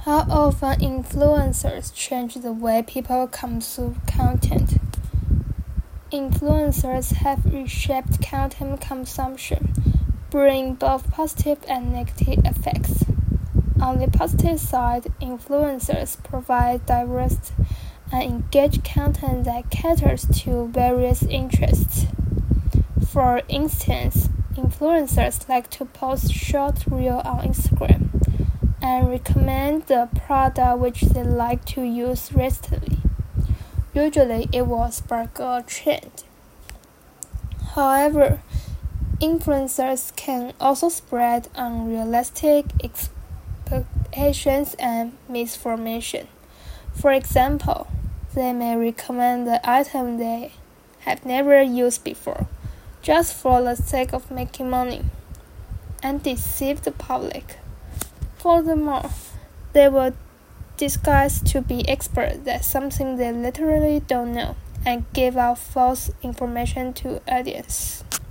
How often influencers change the way people consume content? Influencers have reshaped content consumption, bringing both positive and negative effects. On the positive side, influencers provide diverse and engaged content that caters to various interests. For instance, influencers like to post short reels on Instagram and recommend the product which they like to use recently. Usually, it will spark a trend. However, influencers can also spread unrealistic expectations and misinformation. For example, they may recommend the item they have never used before, just for the sake of making money, and deceive the public. Furthermore, they will disguise to be experts at something they literally don't know and give out false information to audience.